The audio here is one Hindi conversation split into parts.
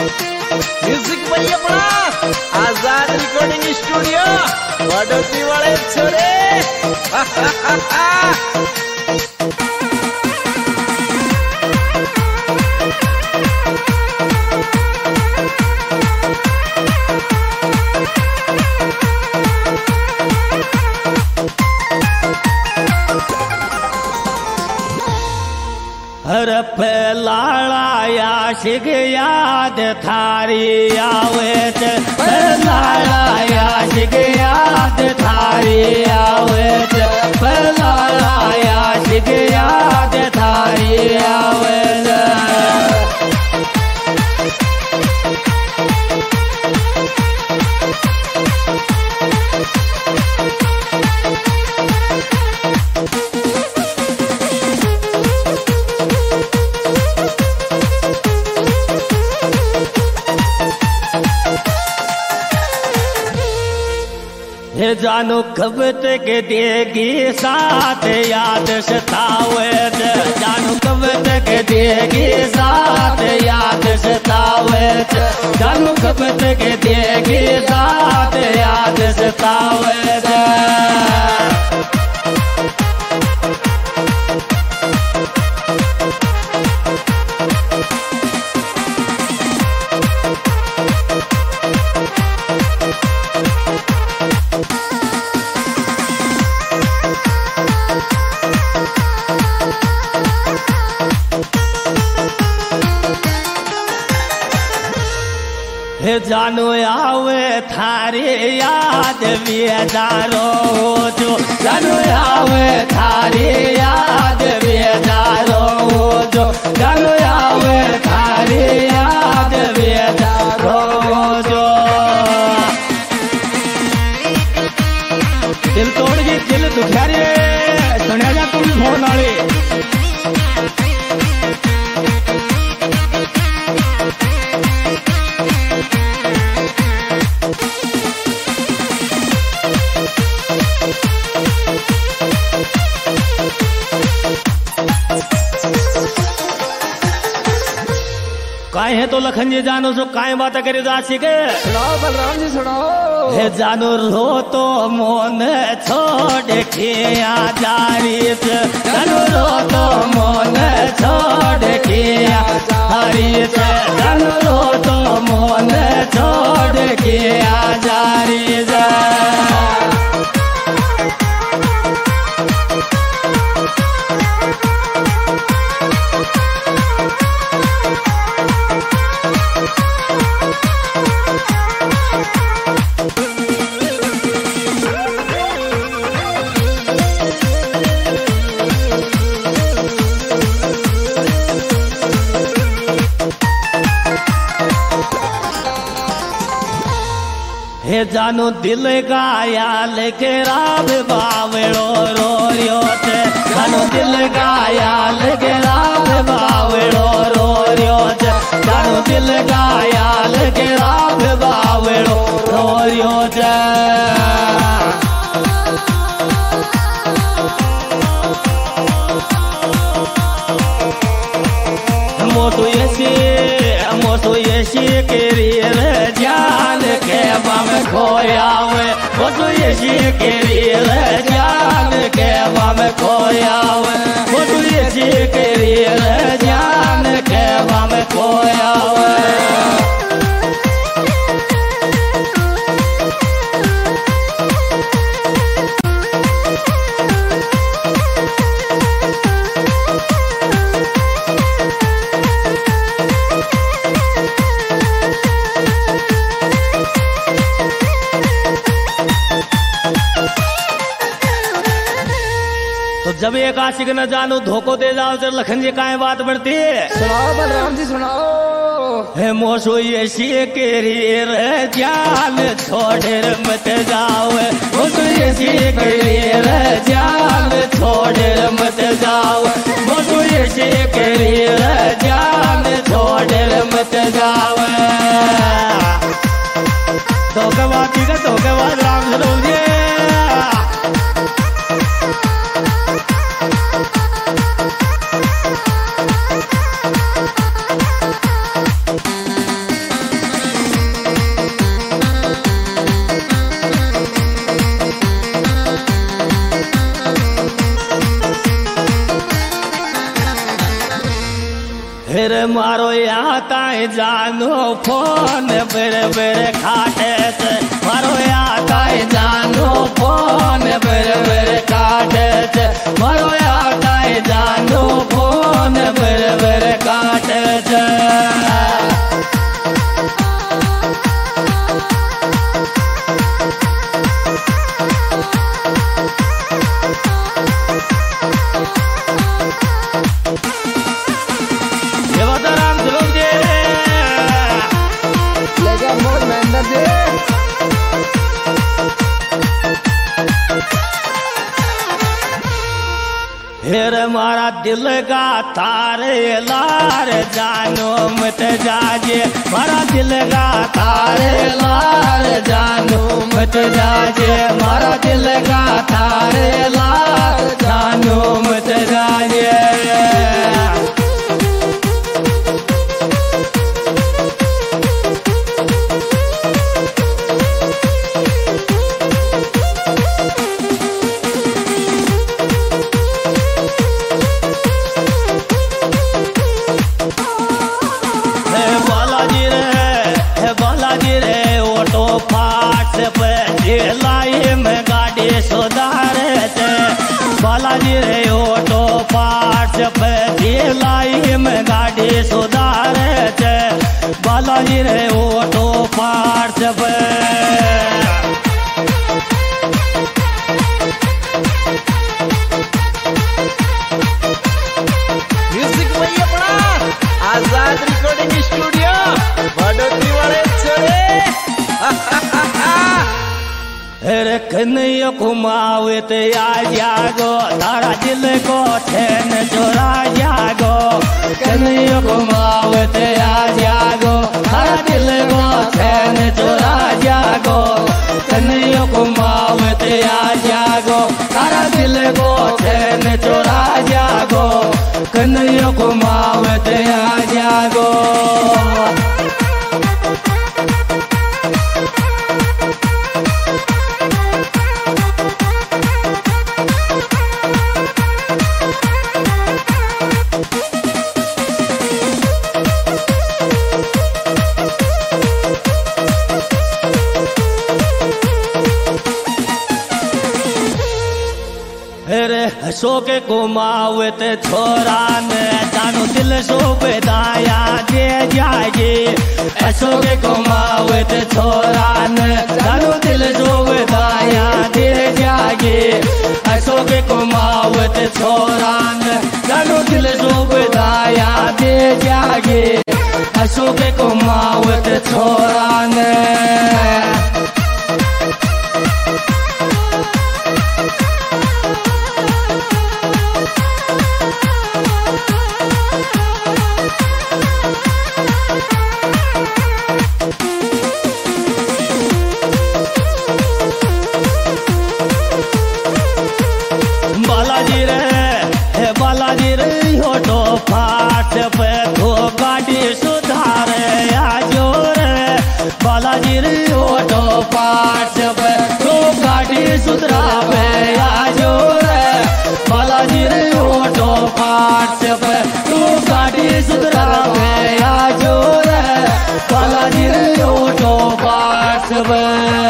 म्यूजिक भाई अपना आजाद रिकॉर्डिंग स्टूडियो वडोती वाले छोरे हर लाया शिग याद थारी आवे लाया शिग याद थारी आवे लाया शिग याद थारी आवे हे जानो कब तक देगी साथ याद सतावे जानो कब तक देगी साथ याद सतावे जानो कब तक देगी साथ याद सतावे जानो आवे थारी याद बेदारो जो जानो आवे थारी याद बेदारो जो जानो आवे थारी याद बेदारो जो दिल तोड़ के दिल दुखा रे सुनिया जा तुम फोन वाले काय है तो लखन जी जानो सो काय बात करे जासी के सुनाओ बलराम जी सुनाओ हे जानो रो तो मोन छोड़ के आ जारी जानो रो तो मोन छोड़ के आ जारी जानो रो तो मोन छोड़ के आ जारी हे जानो दिल गाया लेके राव बावड़ो रो रियो थे जानो दिल गाया लेके राव बावड़ो रो रियो थे जानो दिल गाया लेके राव बावड़ो रो रियो थे मोटो यशी केरी रे जान के बम खोया वे मोटो यशी केरी रे जान के बम खोया वे मोटो यशी केरी रे जान के बम खोया वे जब एक आशिक न जानो धोखो दे जाओ तो लखन जी काय बात बढ़ती है सुनाओ बलराम जी सुनाओ हे मोसो ये शी केरी रे जान छोड़ मत जाओ मोसो ये शी केरी रे जान छोड़ मत जाओ मोसो ये शी केरी रे जान छोड़ मत जाओ धोखेबाजी का धोखेबाज राम सरोज रे मारो यहाँ ताई जानो फोन बेरे बेरे खाटे से मारो यहाँ ताई जानो फोन बेरे बेरे काटे से मारो यहाँ ताई जानो फोन बेरे बेरे काटे से फिर मारा दिल का तारे लार जानो मत जाजे मारा दिल का तारे लार जानो मत जाजे मारा दिल का तारे लार जानो मत जाजे लाई में गाड़ी सुधारे थे बालाजी रे ऑटो पार्ट्स पे लाई में गाड़ी सुधारे थे बालाजी रे ऑटो पार्ट्स पे म्यूजिक वही अपना आजाद रिकॉर्डिंग स्टूडियो वडोदरी वाले चले रे कन्हैया घुमावे ते आ जागो तारा दिल को ठेन चोरा जागो कन्हैया घुमावे ते आ जागो तारा दिल को ठेन चोरा जागो कन्हैया घुमावे ते आ जागो तारा दिल को ठेन चोरा जागो कन्हैया घुमावे ते आ जागो हसो के घुमावे ते छोरा ने जानो दिल सो बेदाया दे जाए हसो के घुमावे ते छोरा ने जानो दिल सो बेदाया दे जाए हसो के घुमावे ते छोरा ने जानो दिल सो बेदाया दे जाए हसो के घुमावे ते छोरा ने बालाजी रे ऑटो पार्ट पे तो गाड़ी सुधारे आजो रे बालाजी रे ऑटो पार्ट पे तो गाड़ी सुधारे आजो रे बालाजी रे ऑटो पार्ट पे तो गाड़ी सुधारे आजो रे बालाजी रे ऑटो पार्ट पे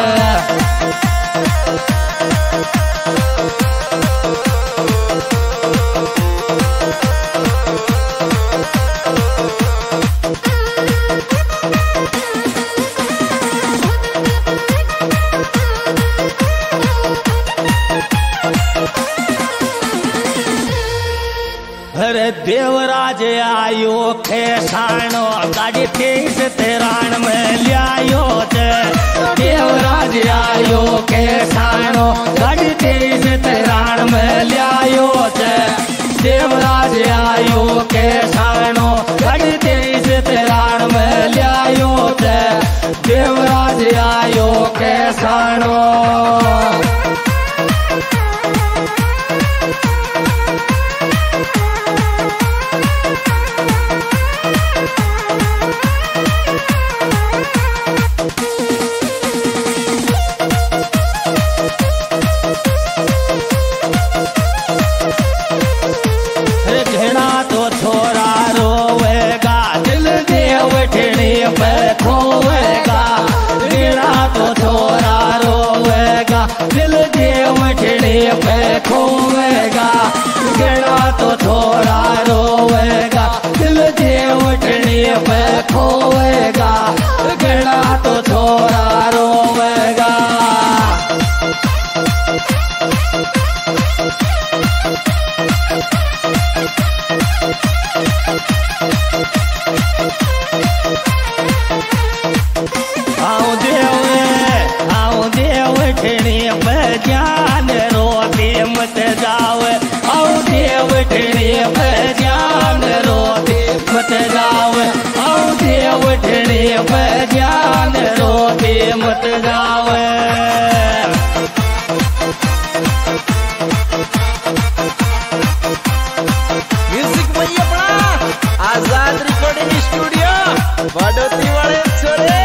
अरे देवराज आयो खेसाणो गाड़ी तेज तेरान में लियायो थे देवराज आयो खेसाणो गाड़ी तेज तेरान में लियायो थे देवराज आयो खेसाणो गाड़ी तेज तेरान में लियायो थे देवराज आयो खेसाणो घना तो छोरा रोवेगा खोवेगा, गिरा तो छोरा रोवेगा, दिल जे मठड़ी पे खोवेगा, गिरा तो छोरा रोवेगा, दिल जे मठड़ी पे खोवेगा, गिरा तो छोरा रोवेगा। आओ देव ठणी पे जान रोती मत जावे, आओ देव ठणी पे जान रोती मत जावे, आओ देव ठणी पे जान रोती मत जावे। म्युझिक म्हणजे आपला आझाद रेकॉर्डिंग स्टुडिओ वडोती वाले छोरे।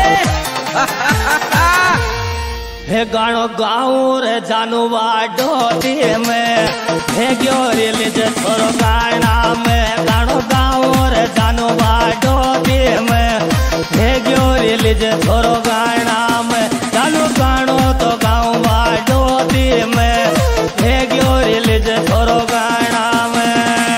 हे गानो गाऊं रे जानू वाडोती में, हे ग्यो रिलीज छोरो गाना में, गानो गाऊं रे जानू वाडोती में, हे ग्यो रिलीज छोरो गाना में, जानू गानो तो गाऊं वाडोती में, हे ग्यो रिलीज छोरो गाना में।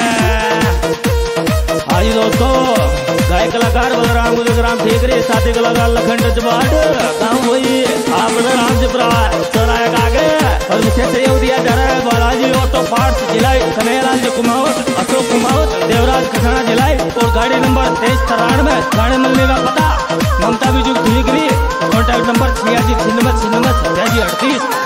आज दोस्तों गायक कलाकार बलराम गुजराम ठीकरे, साथी कलाकार लखन टचबाट गाँव वही आप राम जपरा चलायक आगे और विशेष सहयोग दिया जा रहा है बालाजी ऑटो पार्ट्स जिलाई, कन्हैयालाल जी कुमावत, अशोक कुमावत, देवराज खसाना जिलाई और गाड़ी नंबर 2393 गाड़ी मिलने का पता ममता बिजू धुलीगिरी, कॉन्टैक्ट नंबर 86 छिन्नमत 87 38।